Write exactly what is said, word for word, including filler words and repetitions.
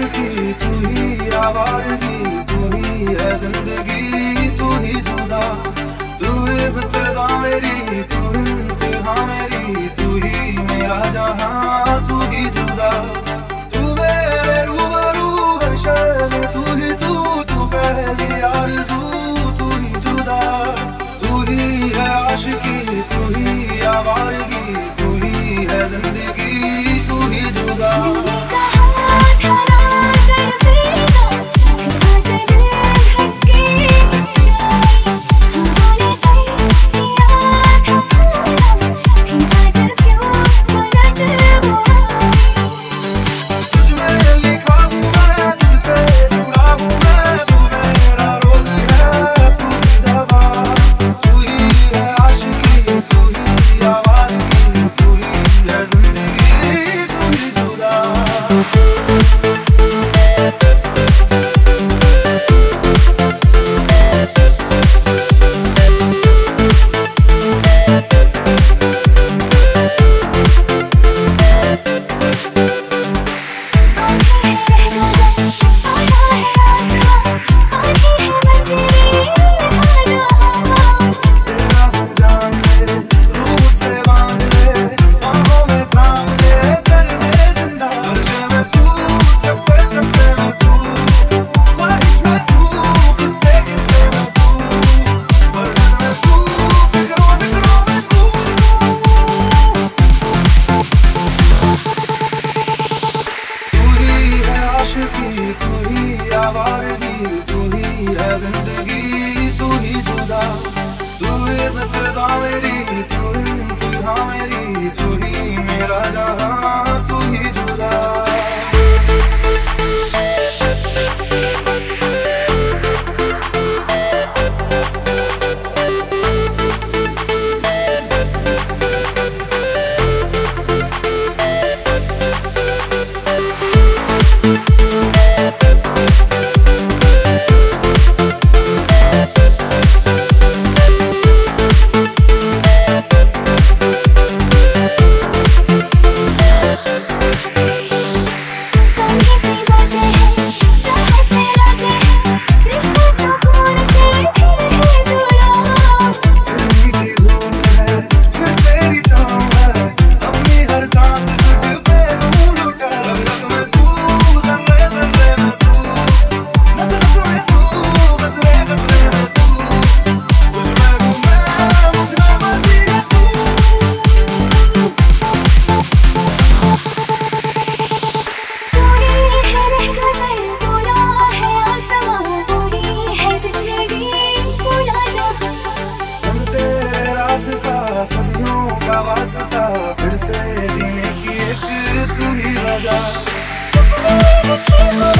आशिकी तू ही आवारगी, तू ही है जिंदगी, तू ही जुदा, तू इब्तिदा मेरी, तू इंतहा मेरी, तू ही मेरा जहां, तू ही जुदा, तू मेरे रूबरू हर शय में, तू ही तू, तू पहली आरज़ू, तू ही जुदा, तू ही है आशिकी, तू ही आवारगी, तू ही है जिंदगी, तू ही जुदा। तू ही आवारगी, तू ही है जिंदगी, तू ही जुदा, तू इब्तिदा मेरी, तू इंतहा मेरी, तू ही मेरा जहां, तू ही जुदा। सदियों का वास्ता, फिर से जीने की एक तू ही वजह।